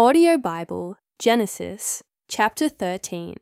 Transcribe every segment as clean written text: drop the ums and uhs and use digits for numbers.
Audio Bible, Genesis, chapter 13.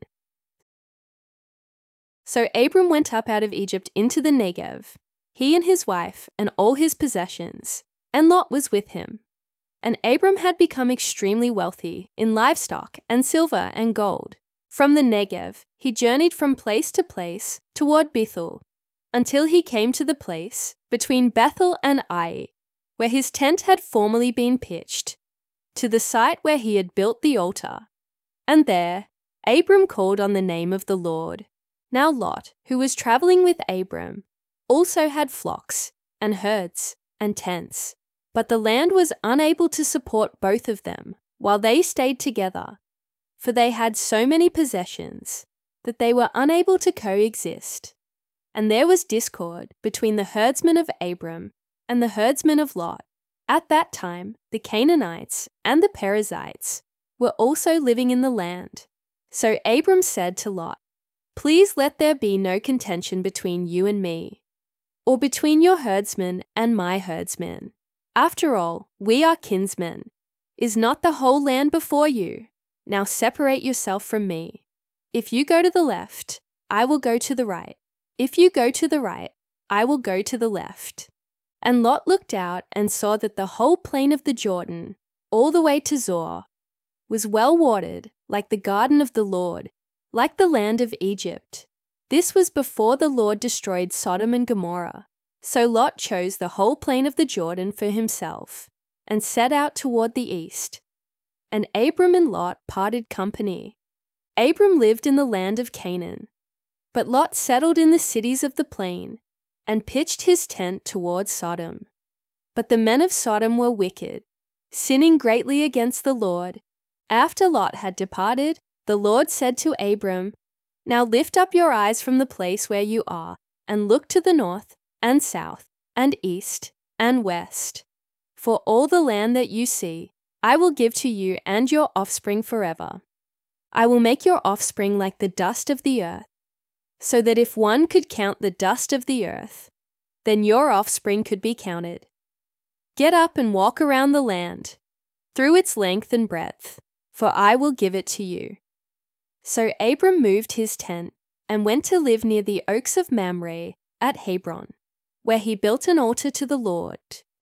So Abram went up out of Egypt into the Negev, he and his wife and all his possessions, and Lot was with him. And Abram had become extremely wealthy in livestock and silver and gold. From the Negev, he journeyed from place to place toward Bethel, until he came to the place between Bethel and Ai, where his tent had formerly been pitched, to the site where he had built the altar. And there Abram called on the name of the Lord. Now Lot, who was traveling with Abram, also had flocks and herds and tents, but the land was unable to support both of them while they stayed together, for they had so many possessions that they were unable to coexist. And there was discord between the herdsmen of Abram and the herdsmen of Lot. At that time, the Canaanites and the Perizzites were also living in the land. So Abram said to Lot, "Please let there be no contention between you and me, or between your herdsmen and my herdsmen. After all, we are kinsmen. Is not the whole land before you? Now separate yourself from me. If you go to the left, I will go to the right. If you go to the right, I will go to the left." And Lot looked out and saw that the whole plain of the Jordan, all the way to Zoar, was well watered, like the garden of the Lord, like the land of Egypt. This was before the Lord destroyed Sodom and Gomorrah. So Lot chose the whole plain of the Jordan for himself, and set out toward the east. And Abram and Lot parted company. Abram lived in the land of Canaan, but Lot settled in the cities of the plain, and pitched his tent toward Sodom. But the men of Sodom were wicked, sinning greatly against the Lord. After Lot had departed, the Lord said to Abram, "Now lift up your eyes from the place where you are, and look to the north and south and east and west. For all the land that you see, I will give to you and your offspring forever. I will make your offspring like the dust of the earth, so that if one could count the dust of the earth, then your offspring could be counted. Get up and walk around the land, through its length and breadth, for I will give it to you." So Abram moved his tent and went to live near the oaks of Mamre at Hebron, where he built an altar to the Lord.